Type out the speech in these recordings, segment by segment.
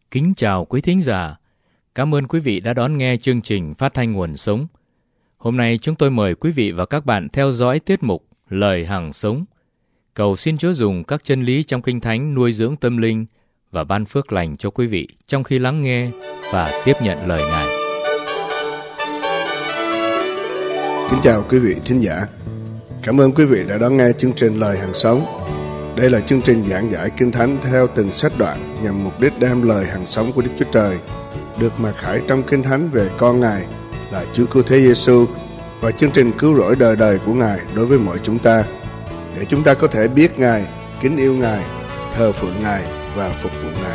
Kính chào quý thính giả. Cảm ơn quý vị đã đón nghe chương trình phát thanh Nguồn Sống. Hôm nay chúng tôi mời quý vị và các bạn theo dõi tiết mục Lời Hằng Sống. Cầu xin Chúa dùng các chân lý trong Kinh Thánh nuôi dưỡng tâm linh và ban phước lành cho quý vị trong khi lắng nghe và tiếp nhận lời Ngài. Kính chào quý vị thính giả. Cảm ơn quý vị đã đón nghe chương trình Lời Hằng Sống. Đây là chương trình giảng giải Kinh Thánh theo từng sách đoạn nhằm mục đích đem lời hằng sống của Đức Chúa Trời được mặc khải trong Kinh Thánh về con Ngài là Chúa Cứu Thế Giêsu và chương trình cứu rỗi đời đời của Ngài đối với mọi chúng ta, để chúng ta có thể biết Ngài, kính yêu Ngài, thờ phượng Ngài và phục vụ Ngài.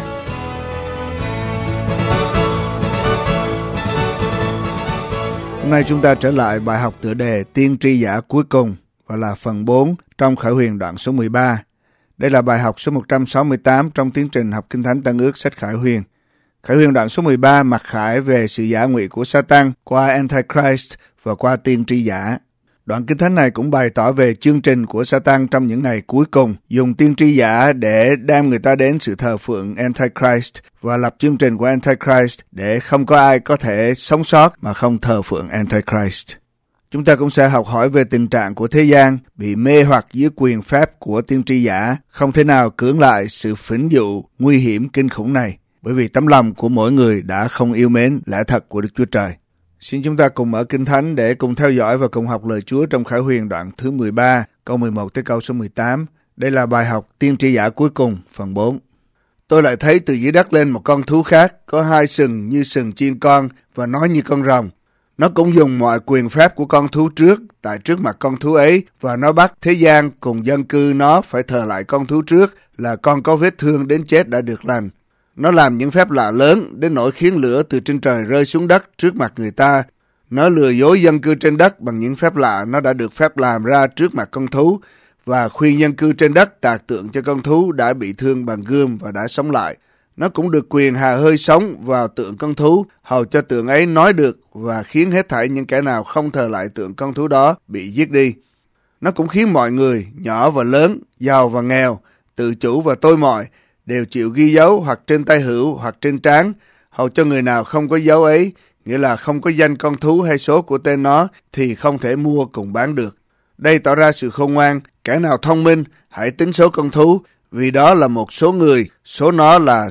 Hôm nay chúng ta trở lại bài học tựa đề Tiên tri giả cuối cùng và là phần 4 trong Khải Huyền đoạn số 13. Đây là bài học số 168 trong tiến trình học Kinh Thánh Tân Ước sách Khải Huyền. Khải Huyền đoạn số 13 mặc khải về sự giả ngụy của Satan qua Antichrist và qua tiên tri giả. Đoạn Kinh Thánh này cũng bày tỏ về chương trình của Satan trong những ngày cuối cùng, dùng tiên tri giả để đem người ta đến sự thờ phượng Antichrist và lập chương trình của Antichrist để không có ai có thể sống sót mà không thờ phượng Antichrist. Chúng ta cũng sẽ học hỏi về tình trạng của thế gian bị mê hoặc dưới quyền phép của tiên tri giả, không thể nào cưỡng lại sự phỉnh dụ nguy hiểm kinh khủng này, bởi vì tấm lòng của mỗi người đã không yêu mến lẽ thật của Đức Chúa Trời. Xin chúng ta cùng mở Kinh Thánh để cùng theo dõi và cùng học lời Chúa trong Khải Huyền đoạn thứ 13, câu 11 tới câu số 18. Đây là bài học tiên tri giả cuối cùng, phần 4. Tôi lại thấy từ dưới đất lên một con thú khác, có hai sừng như sừng chiên con và nói như con rồng. Nó cũng dùng mọi quyền phép của con thú trước, tại trước mặt con thú ấy, và nó bắt thế gian cùng dân cư nó phải thờ lại con thú trước là con có vết thương đến chết đã được lành. Nó làm những phép lạ lớn đến nỗi khiến lửa từ trên trời rơi xuống đất trước mặt người ta. Nó lừa dối dân cư trên đất bằng những phép lạ nó đã được phép làm ra trước mặt con thú, và khuyên dân cư trên đất tạc tượng cho con thú đã bị thương bằng gươm và đã sống lại. Nó cũng được quyền hà hơi sống vào tượng con thú, hầu cho tượng ấy nói được và khiến hết thảy những kẻ nào không thờ lại tượng con thú đó bị giết đi. Nó cũng khiến mọi người, nhỏ và lớn, giàu và nghèo, tự chủ và tôi mọi, đều chịu ghi dấu hoặc trên tay hữu hoặc trên trán, hầu cho người nào không có dấu ấy, nghĩa là không có danh con thú hay số của tên nó, thì không thể mua cùng bán được. Đây tỏ ra sự khôn ngoan, kẻ nào thông minh, hãy tính số con thú, vì đó là một số người, số nó là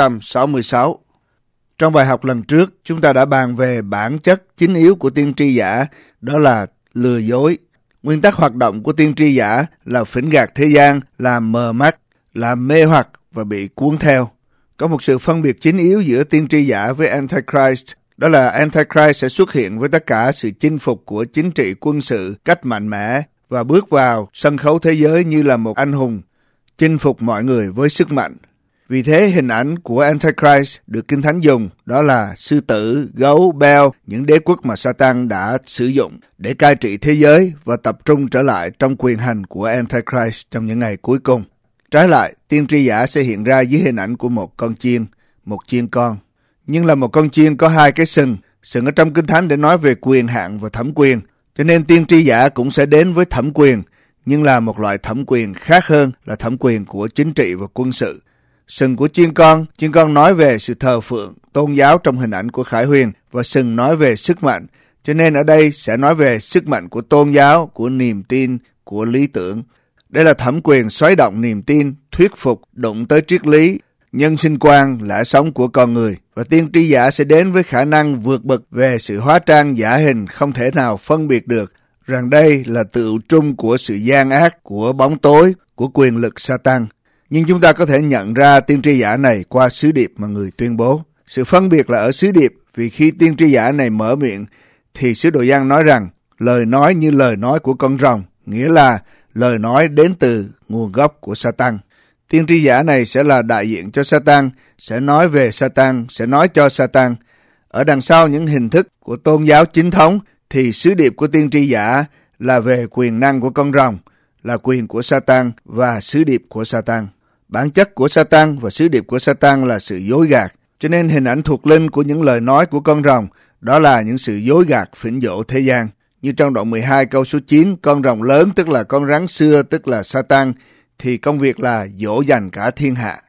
666. Trong bài học lần trước, chúng ta đã bàn về bản chất chính yếu của tiên tri giả, đó là lừa dối. Nguyên tắc hoạt động của tiên tri giả là phỉnh gạt thế gian, làm mờ mắt, làm mê hoặc và bị cuốn theo. Có một sự phân biệt chính yếu giữa tiên tri giả với Antichrist, đó là Antichrist sẽ xuất hiện với tất cả sự chinh phục của chính trị quân sự cách mạnh mẽ và bước vào sân khấu thế giới như là một anh hùng, chinh phục mọi người với sức mạnh. Vì thế hình ảnh của Antichrist được Kinh Thánh dùng đó là sư tử, gấu, beo, những đế quốc mà Satan đã sử dụng để cai trị thế giới và tập trung trở lại trong quyền hành của Antichrist trong những ngày cuối cùng. Trái lại, tiên tri giả sẽ hiện ra dưới hình ảnh của một con chiên, một chiên con. Nhưng là một con chiên có hai cái sừng ở trong Kinh Thánh để nói về quyền hạn và thẩm quyền. Cho nên tiên tri giả cũng sẽ đến với thẩm quyền, nhưng là một loại thẩm quyền khác hơn là thẩm quyền của chính trị và quân sự. Sừng của chiên con nói về sự thờ phượng, tôn giáo trong hình ảnh của Khải Huyền, và sừng nói về sức mạnh. Cho nên ở đây sẽ nói về sức mạnh của tôn giáo, của niềm tin, của lý tưởng. Đây là thẩm quyền xoáy động niềm tin, thuyết phục, đụng tới triết lý, nhân sinh quan, lẽ sống của con người. Và tiên tri giả sẽ đến với khả năng vượt bậc về sự hóa trang giả hình không thể nào phân biệt được rằng đây là tựu trung của sự gian ác, của bóng tối, của quyền lực Satan. Nhưng chúng ta có thể nhận ra tiên tri giả này qua sứ điệp mà người tuyên bố. Sự phân biệt là ở sứ điệp, vì khi tiên tri giả này mở miệng thì sứ đồ Giăng nói rằng lời nói như lời nói của con rồng, nghĩa là lời nói đến từ nguồn gốc của Satan. Tiên tri giả này sẽ là đại diện cho Satan, sẽ nói về Satan, sẽ nói cho Satan. Ở đằng sau những hình thức của tôn giáo chính thống thì sứ điệp của tiên tri giả là về quyền năng của con rồng, là quyền của Satan và sứ điệp của Satan. Bản chất của Satan và sứ điệp của Satan là sự dối gạt. Cho nên hình ảnh thuộc linh của những lời nói của con rồng đó là những sự dối gạt phỉnh dỗ thế gian. Như trong đoạn 12 câu số 9, con rồng lớn tức là con rắn xưa tức là Satan thì công việc là dỗ dành cả thiên hạ.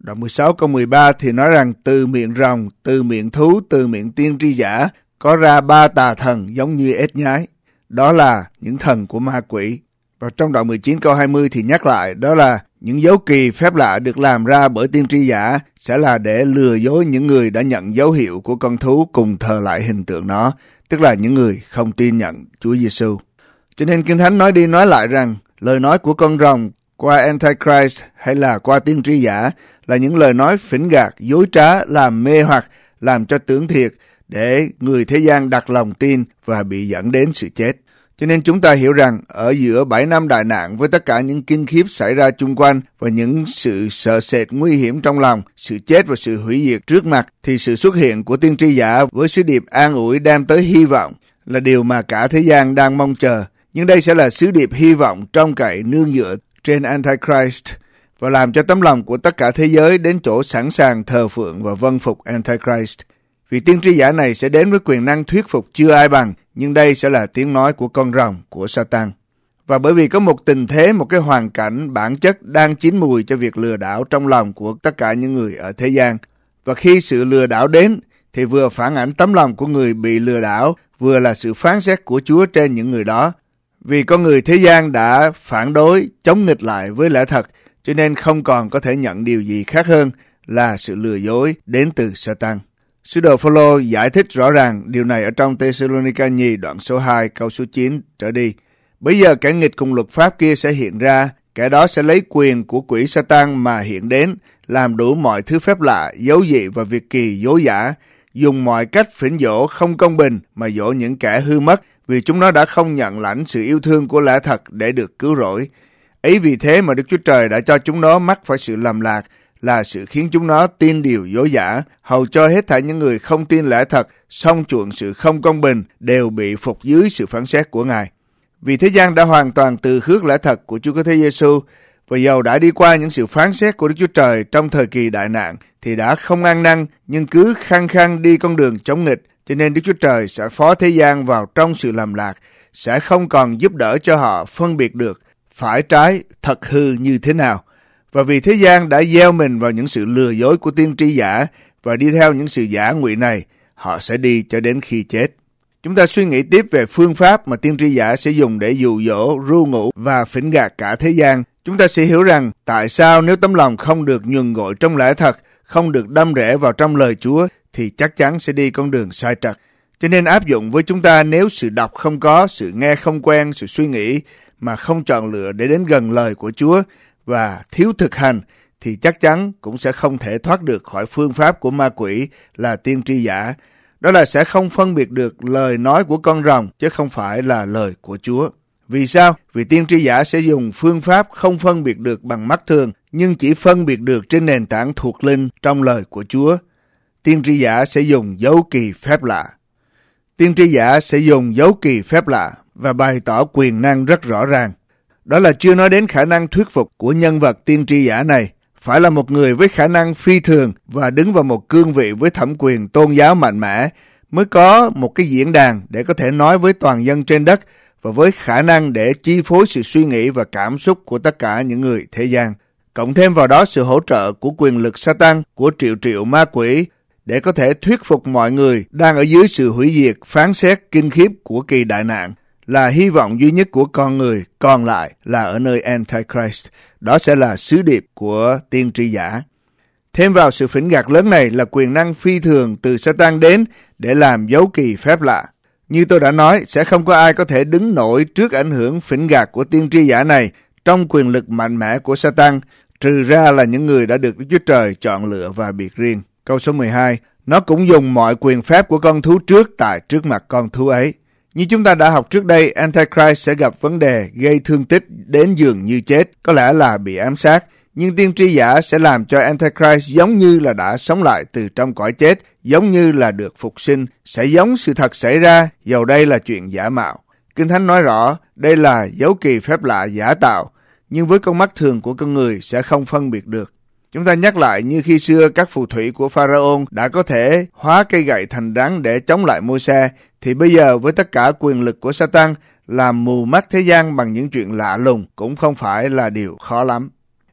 Đoạn 16 câu 13 thì nói rằng từ miệng rồng, từ miệng thú, từ miệng tiên tri giả có ra 3 tà thần giống như ếch nhái. Đó là những thần của ma quỷ. Và trong đoạn 19 câu 20 thì nhắc lại đó là những dấu kỳ phép lạ được làm ra bởi tiên tri giả sẽ là để lừa dối những người đã nhận dấu hiệu của con thú cùng thờ lại hình tượng nó, tức là những người không tin nhận Chúa Giêsu. Cho nên Kinh Thánh nói đi nói lại rằng lời nói của con rồng qua Antichrist hay là qua tiên tri giả là những lời nói phỉnh gạt, dối trá, làm mê hoặc, làm cho tưởng thiệt để người thế gian đặt lòng tin và bị dẫn đến sự chết. Cho nên chúng ta hiểu rằng ở giữa 7 năm đại nạn với tất cả những kinh khiếp xảy ra chung quanh và những sự sợ sệt nguy hiểm trong lòng, sự chết và sự hủy diệt trước mặt, thì sự xuất hiện của tiên tri giả với sứ điệp an ủi đem tới hy vọng là điều mà cả thế gian đang mong chờ. Nhưng đây sẽ là sứ điệp hy vọng trông cậy nương dựa trên Antichrist và làm cho tấm lòng của tất cả thế giới đến chỗ sẵn sàng thờ phượng và vâng phục Antichrist. Vì tiên tri giả này sẽ đến với quyền năng thuyết phục chưa ai bằng, nhưng đây sẽ là tiếng nói của con rồng, của Satan. Và bởi vì có một tình thế, một cái hoàn cảnh bản chất đang chín mùi cho việc lừa đảo trong lòng của tất cả những người ở thế gian. Và khi sự lừa đảo đến, thì vừa phản ảnh tấm lòng của người bị lừa đảo, vừa là sự phán xét của Chúa trên những người đó. Vì con người thế gian đã phản đối, chống nghịch lại với lẽ thật, cho nên không còn có thể nhận điều gì khác hơn là sự lừa dối đến từ Satan. Sứ đồ Phôlô giải thích rõ ràng điều này ở trong Tê-sê-lô-ni-ca nhì đoạn số 2 câu số 9 trở đi. Bây giờ kẻ nghịch cùng luật pháp kia sẽ hiện ra, kẻ đó sẽ lấy quyền của quỷ Satan mà hiện đến, làm đủ mọi thứ phép lạ, dấu dị và việc kỳ dối giả, dùng mọi cách phỉnh dỗ không công bình mà dỗ những kẻ hư mất, vì chúng nó đã không nhận lãnh sự yêu thương của lẽ thật để được cứu rỗi. Ấy vì thế mà Đức Chúa Trời đã cho chúng nó mắc phải sự lầm lạc, là sự khiến chúng nó tin điều dối giả, hầu cho hết thảy những người không tin lẽ thật, song chuộng sự không công bình, đều bị phục dưới sự phán xét của Ngài. Vì thế gian đã hoàn toàn từ khước lẽ thật của Chúa Cứu Thế Giêsu, và dầu đã đi qua những sự phán xét của Đức Chúa Trời trong thời kỳ đại nạn, thì đã không ăn năn, nhưng cứ khăng khăng đi con đường chống nghịch, cho nên Đức Chúa Trời sẽ phó thế gian vào trong sự lầm lạc, sẽ không còn giúp đỡ cho họ phân biệt được phải trái, thật hư như thế nào. Và vì thế gian đã gieo mình vào những sự lừa dối của tiên tri giả và đi theo những sự giả ngụy này, họ sẽ đi cho đến khi chết. Chúng ta suy nghĩ tiếp về phương pháp mà tiên tri giả sẽ dùng để dụ dỗ, ru ngủ và phỉnh gạt cả thế gian. Chúng ta sẽ hiểu rằng tại sao nếu tấm lòng không được nhuần nguội trong lẽ thật, không được đâm rễ vào trong lời Chúa, thì chắc chắn sẽ đi con đường sai trật. Cho nên áp dụng với chúng ta, nếu sự đọc không có, sự nghe không quen, sự suy nghĩ mà không chọn lựa để đến gần lời của Chúa và thiếu thực hành, thì chắc chắn cũng sẽ không thể thoát được khỏi phương pháp của ma quỷ là tiên tri giả. Đó là sẽ không phân biệt được lời nói của con rồng chứ không phải là lời của Chúa. Vì sao? Vì tiên tri giả sẽ dùng phương pháp không phân biệt được bằng mắt thường, nhưng chỉ phân biệt được trên nền tảng thuộc linh trong lời của Chúa. Tiên tri giả sẽ dùng dấu kỳ phép lạ. Tiên tri giả sẽ dùng dấu kỳ phép lạ và bày tỏ quyền năng rất rõ ràng. Đó là chưa nói đến khả năng thuyết phục của nhân vật tiên tri giả này. Phải là một người với khả năng phi thường và đứng vào một cương vị với thẩm quyền tôn giáo mạnh mẽ mới có một cái diễn đàn để có thể nói với toàn dân trên đất và với khả năng để chi phối sự suy nghĩ và cảm xúc của tất cả những người thế gian. Cộng thêm vào đó sự hỗ trợ của quyền lực Satan, của triệu triệu ma quỷ để có thể thuyết phục mọi người đang ở dưới sự hủy diệt, phán xét kinh khiếp của kỳ đại nạn, là hy vọng duy nhất của con người, còn lại là ở nơi Antichrist. Đó sẽ là sứ điệp của tiên tri giả. Thêm vào sự phỉnh gạt lớn này là quyền năng phi thường từ Satan đến để làm dấu kỳ phép lạ. Như tôi đã nói, sẽ không có ai có thể đứng nổi trước ảnh hưởng phỉnh gạt của tiên tri giả này trong quyền lực mạnh mẽ của Satan, trừ ra là những người đã được Đức Chúa Trời chọn lựa và biệt riêng. Câu số 12, nó cũng dùng mọi quyền phép của con thú trước tại trước mặt con thú ấy. Như chúng ta đã học trước đây, Antichrist sẽ gặp vấn đề gây thương tích đến dường như chết, có lẽ là bị ám sát. Nhưng tiên tri giả sẽ làm cho Antichrist giống như là đã sống lại từ trong cõi chết, giống như là được phục sinh, sẽ giống sự thật xảy ra, dầu đây là chuyện giả mạo. Kinh Thánh nói rõ, đây là dấu kỳ phép lạ giả tạo, nhưng với con mắt thường của con người sẽ không phân biệt được. Chúng ta nhắc lại như khi xưa các phù thủy của Pharaoh đã có thể hóa cây gậy thành rắn để chống lại Môi-se, thì bây giờ với tất cả quyền lực của Satan làm mù mắt thế gian bằng những chuyện lạ lùng cũng không phải là điều khó lắm.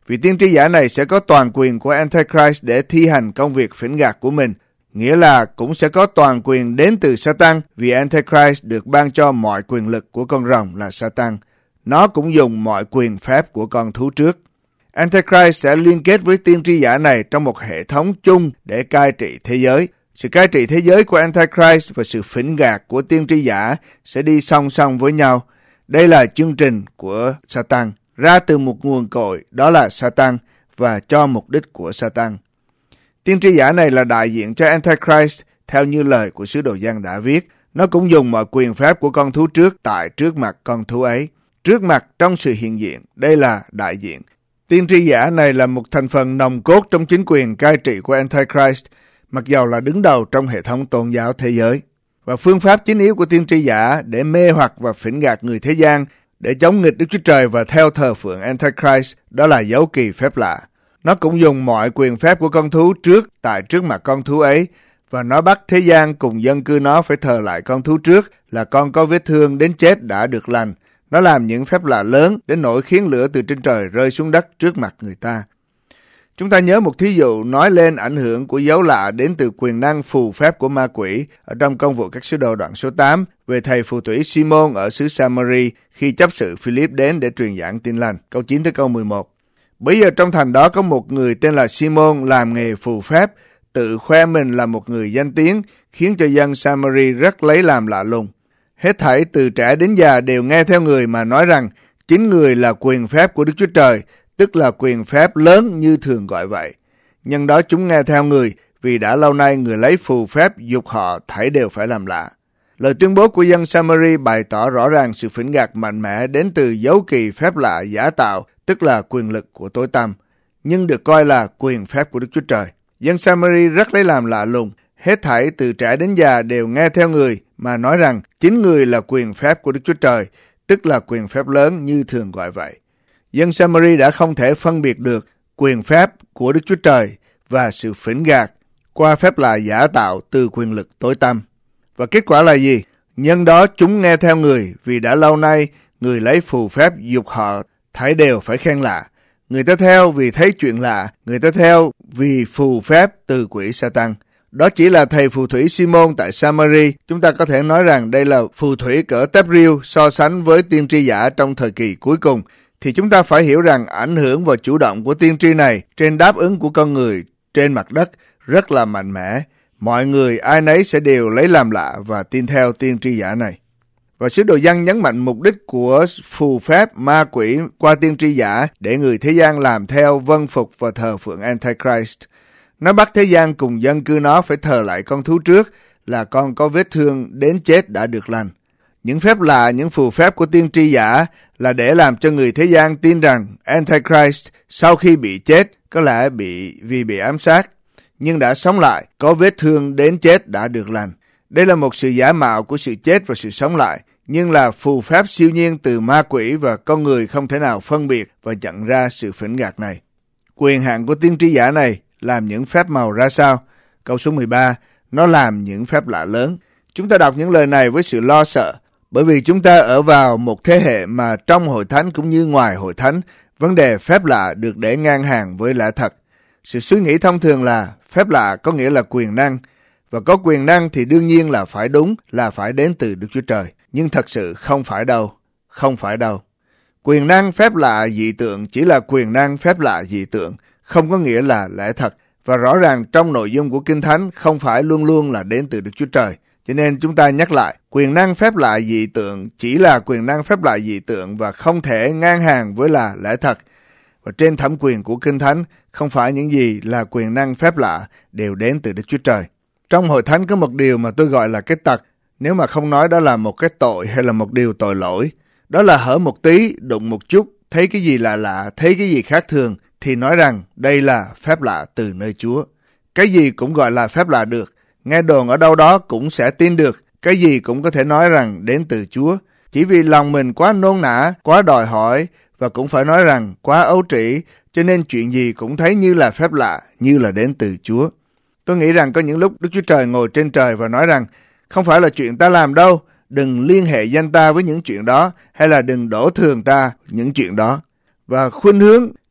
Vị tiên tri giả này sẽ có toàn quyền của Antichrist để thi hành công việc phỉnh gạt của mình, nghĩa là cũng sẽ có toàn quyền đến từ Satan, vì Antichrist được ban cho mọi quyền lực của con rồng là Satan. Nó cũng dùng mọi quyền phép của con thú trước. Antichrist sẽ liên kết với tiên tri giả này trong một hệ thống chung để cai trị thế giới. Sự cai trị thế giới của Antichrist và sự phỉnh gạt của tiên tri giả sẽ đi song song với nhau. Đây là chương trình của Satan, ra từ một nguồn cội, đó là Satan, và cho mục đích của Satan. Tiên tri giả này là đại diện cho Antichrist, theo như lời của sứ đồ Giăng đã viết. Nó cũng dùng mọi quyền phép của con thú trước tại trước mặt con thú ấy. Trước mặt trong sự hiện diện, đây là đại diện. Tiên tri giả này là một thành phần nòng cốt trong chính quyền cai trị của Antichrist, mặc dầu là đứng đầu trong hệ thống tôn giáo thế giới. Và phương pháp chính yếu của tiên tri giả để mê hoặc và phỉnh gạt người thế gian, để chống nghịch Đức Chúa Trời và theo thờ phượng Antichrist, đó là dấu kỳ phép lạ. Nó cũng dùng mọi quyền phép của con thú trước tại trước mặt con thú ấy, và nó bắt thế gian cùng dân cư nó phải thờ lại con thú trước là con có vết thương đến chết đã được lành. Nó làm những phép lạ lớn đến nỗi khiến lửa từ trên trời rơi xuống đất trước mặt người ta. Chúng ta nhớ một thí dụ nói lên ảnh hưởng của dấu lạ đến từ quyền năng phù phép của ma quỷ ở trong Công vụ các sứ đồ đoạn số 8 về thầy phù thủy Simon ở xứ Samari khi chấp sự Philip đến để truyền giảng tin lành. Câu 9 tới câu 11. Bây giờ trong thành đó có một người tên là Simon làm nghề phù phép, tự khoe mình là một người danh tiếng, khiến cho dân Samari rất lấy làm lạ lùng. Hết thảy từ trẻ đến già đều nghe theo người mà nói rằng chính người là quyền phép của Đức Chúa Trời, tức là quyền phép lớn như thường gọi vậy. Nhân đó chúng nghe theo người, vì đã lâu nay người lấy phù phép dục họ thảy đều phải làm lạ. Lời tuyên bố của dân Samari bày tỏ rõ ràng sự phỉnh gạt mạnh mẽ đến từ dấu kỳ phép lạ giả tạo, tức là quyền lực của tối tăm, nhưng được coi là quyền phép của Đức Chúa Trời. Dân Samari rất lấy làm lạ lùng. Hết thảy từ trẻ đến già đều nghe theo người mà nói rằng chính người là quyền phép của Đức Chúa Trời, tức là quyền phép lớn như thường gọi vậy. Dân Samari đã không thể phân biệt được quyền phép của Đức Chúa Trời và sự phỉnh gạt qua phép lạ giả tạo từ quyền lực tối tăm. Và kết quả là gì? Nhân đó chúng nghe theo người, vì đã lâu nay người lấy phù phép dục họ thảy đều phải khen lạ. Người ta theo vì thấy chuyện lạ, người ta theo vì phù phép từ quỷ Satan. Đó chỉ là thầy phù thủy Simon tại Samari. Chúng ta có thể nói rằng đây là phù thủy cỡ tép riêu so sánh với tiên tri giả trong thời kỳ cuối cùng. Thì chúng ta phải hiểu rằng ảnh hưởng và chủ động của tiên tri này trên đáp ứng của con người trên mặt đất rất là mạnh mẽ. Mọi người ai nấy sẽ đều lấy làm lạ và tin theo tiên tri giả này. Và sứ đồ Giăng nhấn mạnh mục đích của phù phép ma quỷ qua tiên tri giả để người thế gian làm theo, vâng phục và thờ phượng Antichrist. Nó bắt thế gian cùng dân cư nó phải thờ lại con thú trước là con có vết thương đến chết đã được lành. Những phép lạ, những phù phép của tiên tri giả là để làm cho người thế gian tin rằng Antichrist sau khi bị chết, có lẽ vì bị ám sát, nhưng đã sống lại, có vết thương đến chết đã được lành. Đây là một sự giả mạo của sự chết và sự sống lại, nhưng là phù phép siêu nhiên từ ma quỷ và con người không thể nào phân biệt và nhận ra sự phỉnh gạt này. Quyền hạn của tiên tri giả này làm những phép màu ra sao? Câu số 13, nó làm những phép lạ lớn. Chúng ta đọc những lời này với sự lo sợ, bởi vì chúng ta ở vào một thế hệ mà trong hội thánh cũng như ngoài hội thánh, vấn đề phép lạ được để ngang hàng với lẽ thật. Sự suy nghĩ thông thường là phép lạ có nghĩa là quyền năng, và có quyền năng thì đương nhiên là phải đúng, là phải đến từ Đức Chúa Trời. Nhưng thật sự không phải đâu, không phải đâu. Quyền năng phép lạ dị tượng chỉ là quyền năng phép lạ dị tượng, không có nghĩa là lẽ thật. Và rõ ràng trong nội dung của Kinh Thánh không phải luôn luôn là đến từ Đức Chúa Trời. Cho nên chúng ta nhắc lại, quyền năng phép lạ dị tượng chỉ là quyền năng phép lạ dị tượng và không thể ngang hàng với là lẽ thật. Và trên thẩm quyền của Kinh Thánh, không phải những gì là quyền năng phép lạ đều đến từ Đức Chúa Trời. Trong hội thánh có một điều mà tôi gọi là cái tật, nếu mà không nói đó là một cái tội hay là một điều tội lỗi. Đó là hở một tí, đụng một chút, thấy cái gì lạ lạ, thấy cái gì khác thường, thì nói rằng đây là phép lạ từ nơi Chúa. Cái gì cũng gọi là phép lạ được, nghe đồn ở đâu đó cũng sẽ tin được, cái gì cũng có thể nói rằng đến từ Chúa. Chỉ vì lòng mình quá nôn nã, quá đòi hỏi, và cũng phải nói rằng quá ấu trĩ, cho nên chuyện gì cũng thấy như là phép lạ, như là đến từ Chúa. Tôi nghĩ rằng có những lúc Đức Chúa Trời ngồi trên trời và nói rằng, không phải là chuyện ta làm đâu, đừng liên hệ danh ta với những chuyện đó, hay là đừng đổ thường ta những chuyện đó. Và khuynh hướng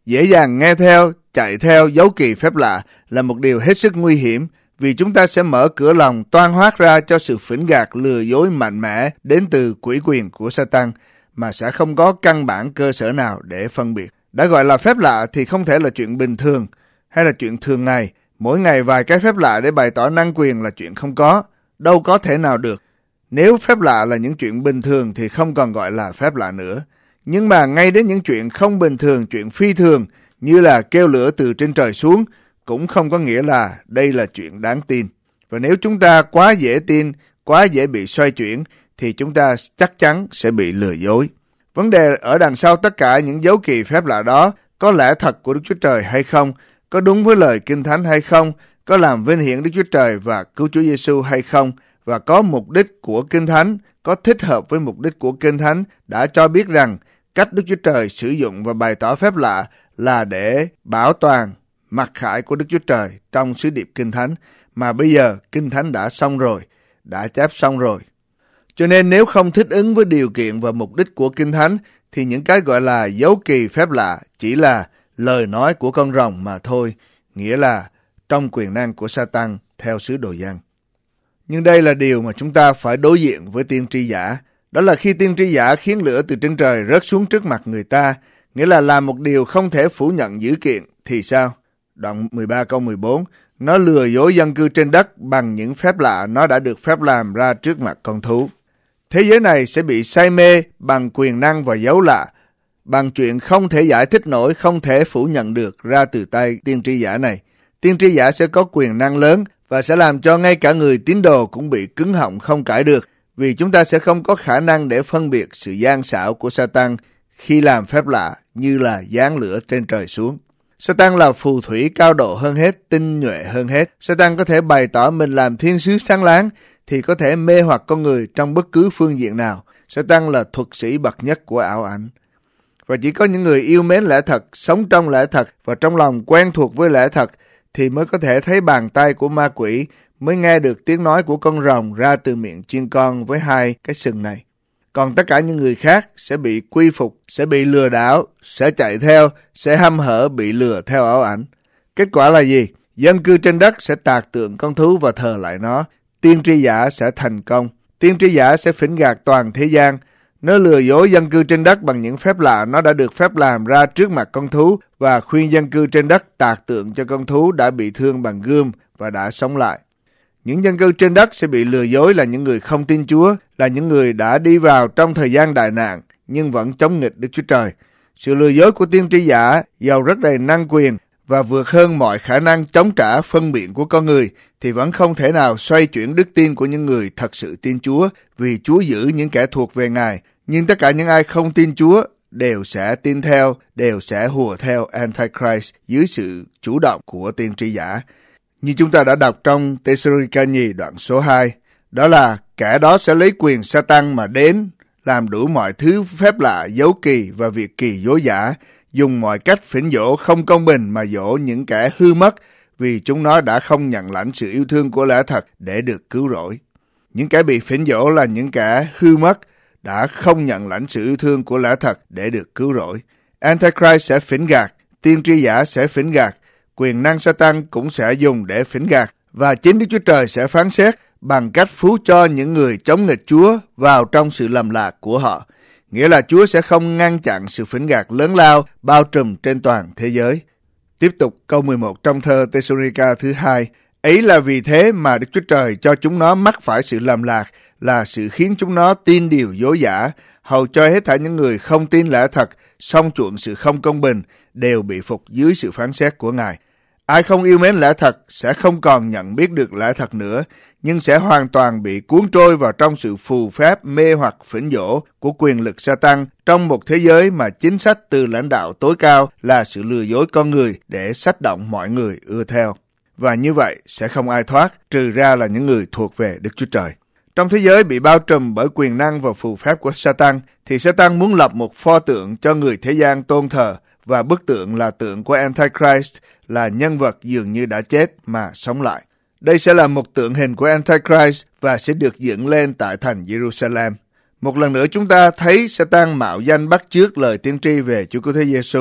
Dễ dàng nghe theo, chạy theo dấu kỳ phép lạ là một điều hết sức nguy hiểm, vì chúng ta sẽ mở cửa lòng toan hoác ra cho sự phỉnh gạt lừa dối mạnh mẽ đến từ quỷ quyền của Satan, mà sẽ không có căn bản cơ sở nào để phân biệt. Đã gọi là phép lạ thì không thể là chuyện bình thường hay là chuyện thường ngày. Mỗi ngày vài cái phép lạ để bày tỏ năng quyền là chuyện không có, đâu có thể nào được. Nếu phép lạ là những chuyện bình thường thì không còn gọi là phép lạ nữa. Nhưng mà ngay đến những chuyện không bình thường, chuyện phi thường như là kêu lửa từ trên trời xuống cũng không có nghĩa là đây là chuyện đáng tin. Và nếu chúng ta quá dễ tin, quá dễ bị xoay chuyển thì chúng ta chắc chắn sẽ bị lừa dối. Vấn đề ở đằng sau tất cả những dấu kỳ phép lạ đó có lẽ thật của Đức Chúa Trời hay không, có đúng với lời Kinh Thánh hay không, có làm vinh hiển Đức Chúa Trời và cứu Chúa Giêsu hay không, và có mục đích của Kinh Thánh, có thích hợp với mục đích của Kinh Thánh đã cho biết rằng cách Đức Chúa Trời sử dụng và bày tỏ phép lạ là để bảo toàn mặc khải của Đức Chúa Trời trong sứ điệp Kinh Thánh, mà bây giờ Kinh Thánh đã xong rồi, đã chép xong rồi. Cho nên nếu không thích ứng với điều kiện và mục đích của Kinh Thánh thì những cái gọi là dấu kỳ phép lạ chỉ là lời nói của con rồng mà thôi, nghĩa là trong quyền năng của Satan theo sứ đồ Giăng. Nhưng đây là điều mà chúng ta phải đối diện với tiên tri giả. Đó là khi tiên tri giả khiến lửa từ trên trời rớt xuống trước mặt người ta, nghĩa là làm một điều không thể phủ nhận dữ kiện, thì sao? Đoạn 13 câu 14, nó lừa dối dân cư trên đất bằng những phép lạ nó đã được phép làm ra trước mặt con thú. Thế giới này sẽ bị say mê bằng quyền năng và dấu lạ, bằng chuyện không thể giải thích nổi, không thể phủ nhận được ra từ tay tiên tri giả này. Tiên tri giả sẽ có quyền năng lớn và sẽ làm cho ngay cả người tín đồ cũng bị cứng họng không cãi được, vì chúng ta sẽ không có khả năng để phân biệt sự gian xảo của Satan khi làm phép lạ như là giáng lửa trên trời xuống. Satan là phù thủy cao độ hơn hết, tinh nhuệ hơn hết. Satan có thể bày tỏ mình làm thiên sứ sáng láng thì có thể mê hoặc con người trong bất cứ phương diện nào. Satan là thuật sĩ bậc nhất của ảo ảnh. Và chỉ có những người yêu mến lẽ thật, sống trong lẽ thật và trong lòng quen thuộc với lẽ thật thì mới có thể thấy bàn tay của ma quỷ, mới nghe được tiếng nói của con rồng ra từ miệng chiên con với hai cái sừng này. Còn tất cả những người khác sẽ bị quy phục, sẽ bị lừa đảo, sẽ chạy theo, sẽ hăm hở bị lừa theo ảo ảnh. Kết quả là gì? Dân cư trên đất sẽ tạc tượng con thú và thờ lại nó. Tiên tri giả sẽ thành công. Tiên tri giả sẽ phỉnh gạt toàn thế gian. Nó lừa dối dân cư trên đất bằng những phép lạ nó đã được phép làm ra trước mặt con thú và khuyên dân cư trên đất tạc tượng cho con thú đã bị thương bằng gươm và đã sống lại. Những dân cư trên đất sẽ bị lừa dối là những người không tin Chúa, là những người đã đi vào trong thời gian đại nạn nhưng vẫn chống nghịch Đức Chúa Trời. Sự lừa dối của tiên tri giả giàu rất đầy năng quyền và vượt hơn mọi khả năng chống trả phân biện của con người thì vẫn không thể nào xoay chuyển đức tin của những người thật sự tin Chúa, vì Chúa giữ những kẻ thuộc về Ngài. Nhưng tất cả những ai không tin Chúa đều sẽ tin theo, đều sẽ hùa theo Antichrist dưới sự chủ động của tiên tri giả. Như chúng ta đã đọc trong Tê-sơ-ri-ca nhì đoạn số 2, đó là kẻ đó sẽ lấy quyền Satan mà đến, làm đủ mọi thứ phép lạ, dấu kỳ và việc kỳ dối giả, dùng mọi cách phỉnh dỗ không công bình mà dỗ những kẻ hư mất, vì chúng nó đã không nhận lãnh sự yêu thương của lẽ thật để được cứu rỗi. Những kẻ bị phỉnh dỗ là những kẻ hư mất, đã không nhận lãnh sự yêu thương của lẽ thật để được cứu rỗi. Antichrist sẽ phỉnh gạt, tiên tri giả sẽ phỉnh gạt, quyền năng Satan cũng sẽ dùng để phỉnh gạt, và chính Đức Chúa Trời sẽ phán xét bằng cách phú cho những người chống nghịch Chúa vào trong sự lầm lạc của họ. Nghĩa là Chúa sẽ không ngăn chặn sự phỉnh gạt lớn lao bao trùm trên toàn thế giới. Tiếp tục câu 11 trong thơ Tê-sô-ri-ca thứ 2. Ấy là vì thế mà Đức Chúa Trời cho chúng nó mắc phải sự lầm lạc, là sự khiến chúng nó tin điều dối giả, hầu cho hết thảy những người không tin lẽ thật, song chuộng sự không công bình, đều bị phục dưới sự phán xét của Ngài. Ai không yêu mến lẽ thật sẽ không còn nhận biết được lẽ thật nữa, nhưng sẽ hoàn toàn bị cuốn trôi vào trong sự phù phép mê hoặc phỉnh dỗ của quyền lực Satan trong một thế giới mà chính sách từ lãnh đạo tối cao là sự lừa dối con người để xách động mọi người ưa theo. Và như vậy sẽ không ai thoát, trừ ra là những người thuộc về Đức Chúa Trời. Trong thế giới bị bao trùm bởi quyền năng và phù phép của Satan, thì Satan muốn lập một pho tượng cho người thế gian tôn thờ, và bức tượng là tượng của Antichrist, là nhân vật dường như đã chết mà sống lại. Đây sẽ là một tượng hình của Antichrist và sẽ được dựng lên tại thành Jerusalem. Một lần nữa chúng ta thấy Satan mạo danh bắt chước lời tiên tri về Chúa Cứu Thế Giêsu.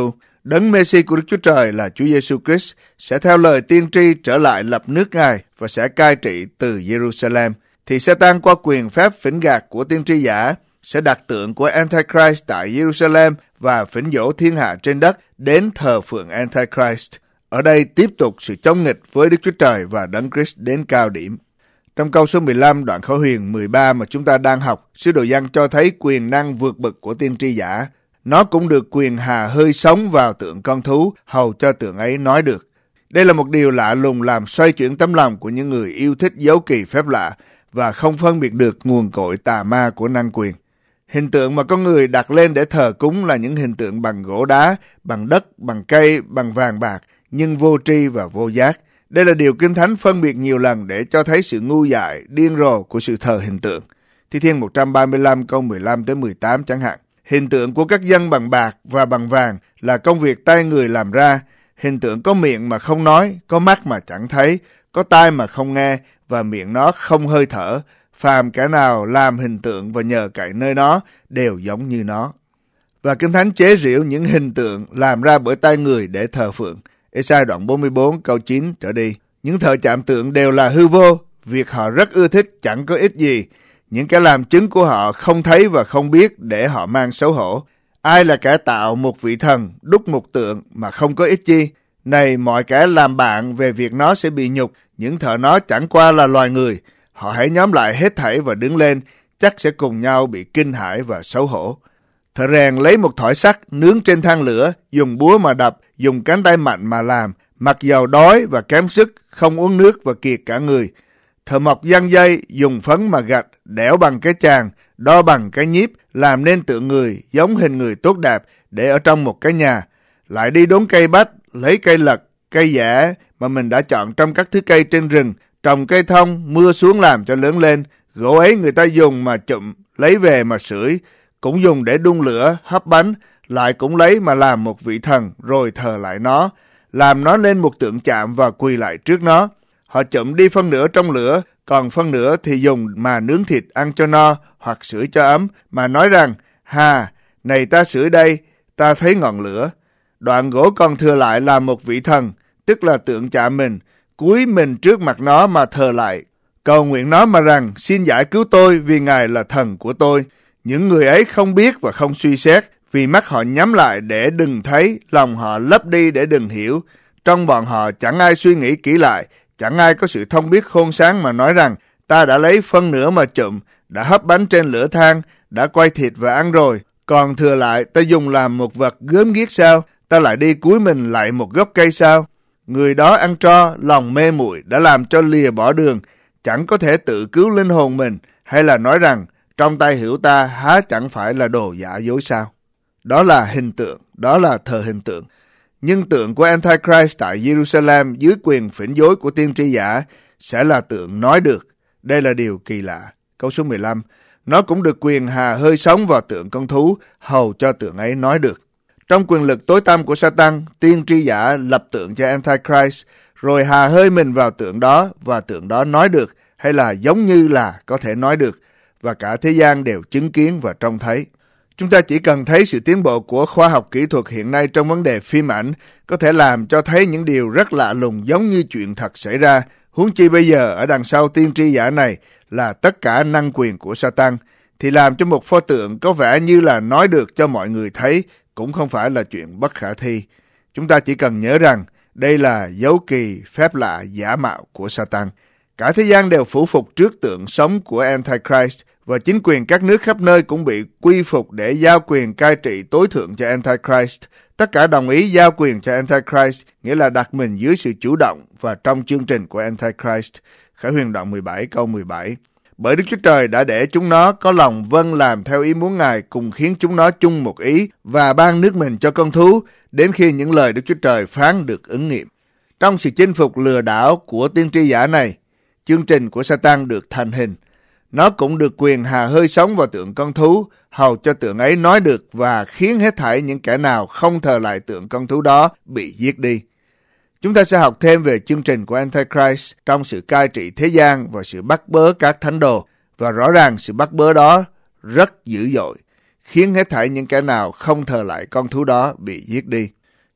Đấng Messi của Đức Chúa Trời là Chúa Giêsu Christ sẽ theo lời tiên tri trở lại lập nước Ngài và sẽ cai trị từ Jerusalem, thì Satan qua quyền phép phỉnh gạt của tiên tri giả sẽ đặt tượng của Antichrist tại Jerusalem và phỉnh dỗ thiên hạ trên đất đến thờ phượng Antichrist. Ở đây tiếp tục sự chống nghịch với Đức Chúa Trời và Đấng Christ đến cao điểm. Trong câu số 15 đoạn Khải Huyền 13 mà chúng ta đang học, sứ đồ Giăng cho thấy quyền năng vượt bậc của tiên tri giả. Nó cũng được quyền hà hơi sống vào tượng con thú, hầu cho tượng ấy nói được. Đây là một điều lạ lùng làm xoay chuyển tấm lòng của những người yêu thích dấu kỳ phép lạ và không phân biệt được nguồn cội tà ma của năng quyền. Hình tượng mà con người đặt lên để thờ cúng là những hình tượng bằng gỗ đá, bằng đất, bằng cây, bằng vàng bạc, nhưng vô tri và vô giác. Đây là điều Kinh Thánh phân biệt nhiều lần để cho thấy sự ngu dại, điên rồ của sự thờ hình tượng. Thi Thiên 135 câu 15-18 chẳng hạn. Hình tượng của các dân bằng bạc và bằng vàng là công việc tay người làm ra. Hình tượng có miệng mà không nói, có mắt mà chẳng thấy, có tai mà không nghe và miệng nó không hơi thở. Phàm kẻ nào làm hình tượng và nhờ cậy nơi nó đều giống như nó. Và Kinh Thánh chế giễu những hình tượng làm ra bởi tay người để thờ phượng. Ê-sai đoạn 44 câu 9 trở đi. Những thợ chạm tượng đều là hư vô, việc họ rất ưa thích chẳng có ích gì. Những kẻ làm chứng của họ không thấy và không biết để họ mang xấu hổ. Ai là kẻ tạo một vị thần, đúc một tượng mà không có ích chi? Này mọi kẻ làm bạn về việc nó sẽ bị nhục, những thợ nó chẳng qua là loài người. Họ hãy nhóm lại hết thảy và đứng lên, chắc sẽ cùng nhau bị kinh hãi và xấu hổ. Thợ rèn lấy một thỏi sắt nướng trên than lửa, dùng búa mà đập, dùng cánh tay mạnh mà làm, mặc dầu đói và kém sức, không uống nước và kiệt cả người. Thợ mộc giăng dây, dùng phấn mà gạch, đẽo bằng cái chàng, đo bằng cái nhíp, làm nên tượng người, giống hình người tốt đẹp, để ở trong một cái nhà. Lại đi đốn cây bách, lấy cây lật, cây dẻ mà mình đã chọn trong các thứ cây trên rừng, trồng cây thông, mưa xuống làm cho lớn lên. Gỗ ấy người ta dùng mà chụm, lấy về mà sưởi, cũng dùng để đun lửa, hấp bánh, lại cũng lấy mà làm một vị thần, rồi thờ lại nó, làm nó lên một tượng chạm và quỳ lại trước nó. Họ chụm đi phân nửa trong lửa, còn phân nửa thì dùng mà nướng thịt ăn cho no, hoặc sưởi cho ấm, mà nói rằng, hà, này ta sưởi đây, ta thấy ngọn lửa. Đoạn gỗ còn thừa lại là một vị thần, tức là tượng chạm mình, cúi mình trước mặt nó mà thờ lại, cầu nguyện nó mà rằng, xin giải cứu tôi vì Ngài là thần của tôi. Những người ấy không biết và không suy xét, vì mắt họ nhắm lại để đừng thấy, lòng họ lấp đi để đừng hiểu. Trong bọn họ chẳng ai suy nghĩ kỹ lại, chẳng ai có sự thông biết khôn sáng mà nói rằng, ta đã lấy phân nửa mà chụm, đã hấp bánh trên lửa than, đã quay thịt và ăn rồi, còn thừa lại ta dùng làm một vật gớm ghiếc sao, ta lại đi cúi mình lại một gốc cây sao. Người đó ăn tro, lòng mê muội đã làm cho lìa bỏ đường, chẳng có thể tự cứu linh hồn mình, hay là nói rằng, trong tay hữu ta há chẳng phải là đồ giả dối sao. Đó là hình tượng, đó là thờ hình tượng. Nhưng tượng của Antichrist tại Jerusalem dưới quyền phỉnh dối của tiên tri giả sẽ là tượng nói được. Đây là điều kỳ lạ. Câu số 15. Nó cũng được quyền hà hơi sống vào tượng con thú, hầu cho tượng ấy nói được. Trong quyền lực tối tăm của Satan, tiên tri giả lập tượng cho Antichrist, rồi hà hơi mình vào tượng đó, và tượng đó nói được, hay là giống như là có thể nói được, và cả thế gian đều chứng kiến và trông thấy. Chúng ta chỉ cần thấy sự tiến bộ của khoa học kỹ thuật hiện nay trong vấn đề phim ảnh có thể làm cho thấy những điều rất lạ lùng giống như chuyện thật xảy ra. Huống chi bây giờ ở đằng sau tiên tri giả này là tất cả năng quyền của Satan, thì làm cho một pho tượng có vẻ như là nói được cho mọi người thấy cũng không phải là chuyện bất khả thi. Chúng ta chỉ cần nhớ rằng đây là dấu kỳ phép lạ giả mạo của Satan. Cả thế gian đều phủ phục trước tượng sống của Antichrist, và chính quyền các nước khắp nơi cũng bị quy phục để giao quyền cai trị tối thượng cho Antichrist. Tất cả đồng ý giao quyền cho Antichrist, nghĩa là đặt mình dưới sự chủ động và trong chương trình của Antichrist. Khải Huyền đoạn 17 câu 17. Bởi Đức Chúa Trời đã để chúng nó có lòng vâng làm theo ý muốn Ngài, cùng khiến chúng nó chung một ý và ban nước mình cho con thú, đến khi những lời Đức Chúa Trời phán được ứng nghiệm. Trong sự chinh phục lừa đảo của tiên tri giả này, chương trình của Satan được thành hình. Nó cũng được quyền hà hơi sống vào tượng con thú, hầu cho tượng ấy nói được và khiến hết thảy những kẻ nào không thờ lại tượng con thú đó bị giết đi. Chúng ta sẽ học thêm về chương trình của Antichrist trong sự cai trị thế gian và sự bắt bớ các thánh đồ. Và rõ ràng sự bắt bớ đó rất dữ dội, khiến hết thảy những kẻ nào không thờ lại con thú đó bị giết đi.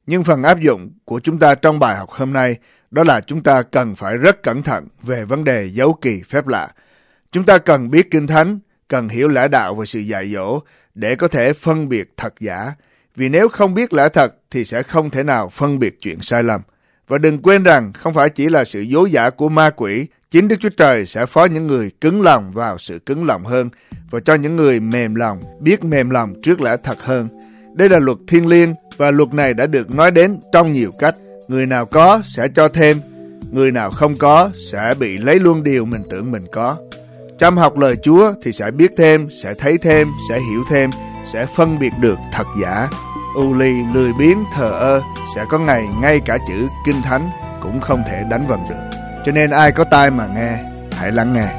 Nhưng phần áp dụng của chúng ta trong bài học hôm nay đó là chúng ta cần phải rất cẩn thận về vấn đề dấu kỳ phép lạ. Chúng ta cần biết Kinh Thánh, cần hiểu lẽ đạo và sự dạy dỗ để có thể phân biệt thật giả. Vì nếu không biết lẽ thật thì sẽ không thể nào phân biệt chuyện sai lầm. Và đừng quên rằng không phải chỉ là sự dối giả của ma quỷ, chính Đức Chúa Trời sẽ phó những người cứng lòng vào sự cứng lòng hơn và cho những người mềm lòng biết mềm lòng trước lẽ thật hơn. Đây là luật thiêng liêng và luật này đã được nói đến trong nhiều cách. Người nào có sẽ cho thêm, người nào không có sẽ bị lấy luôn điều mình tưởng mình có. Chăm học lời Chúa thì sẽ biết thêm, sẽ thấy thêm, sẽ hiểu thêm, sẽ phân biệt được thật giả. U lì, lười biếng, thờ ơ sẽ có ngày ngay cả chữ Kinh Thánh cũng không thể đánh vần được. Cho nên ai có tai mà nghe, hãy lắng nghe.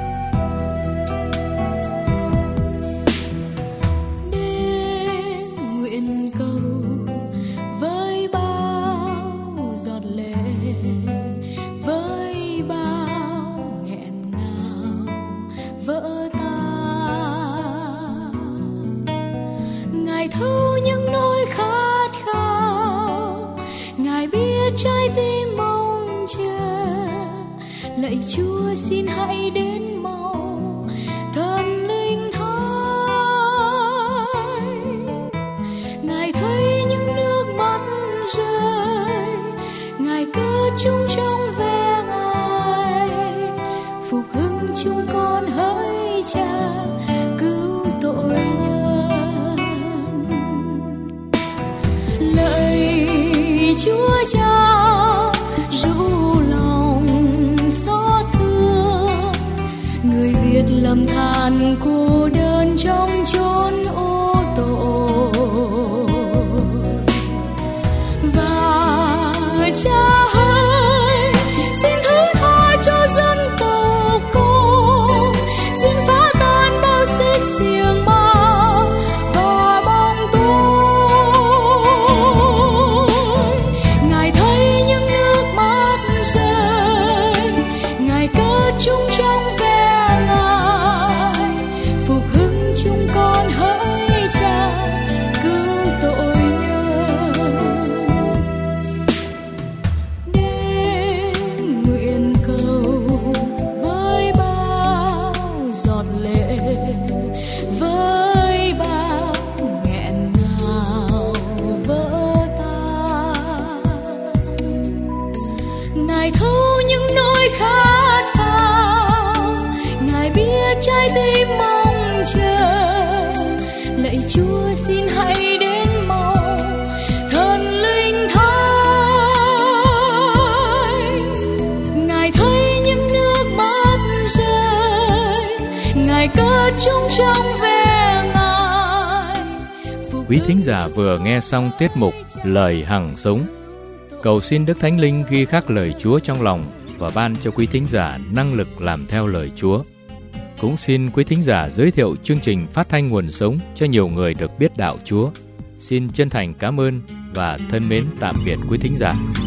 Thu những nỗi khát khao, Ngài biết trái tim mong chờ. Lạy Chúa xin hãy đến mau, thần linh thánh. Ngài thấy những nước mắt rơi, Ngài cất chúng trong ve Ngài, phục hưng chúng con hỡi Cha cứu tội nhân. Chúa Cha ru lòng xót thương, người Việt lầm than cô đơn trong chốn ô tội. Và Cha ơi, xin thứ tha cho dân tộc con, xin phá tan bao xích xiềng ma. Chúng trong ve Ngài, phục hưng chúng con hỡi Cha cứu tội nhân. Đến nguyện cầu với bao giọt lệ, với bao nghẹn ngào vỡ tan. Ngài thấu những nỗi khát, trái tim mong chờ. Lạy Chúa xin hãy đến mau, thần linh thánh. Ngài thấy những nước mắt rơi, Ngài cất chúng trong ve Ngài. Quý thính giả vừa nghe xong tiết mục Lời Hằng Sống. Cầu xin Đức Thánh Linh ghi khắc lời Chúa trong lòng và ban cho quý thính giả năng lực làm theo lời Chúa. Cũng xin quý thính giả giới thiệu chương trình Phát thanh Nguồn Sống cho nhiều người được biết đạo Chúa. Xin chân thành cảm ơn và thân mến tạm biệt quý thính giả.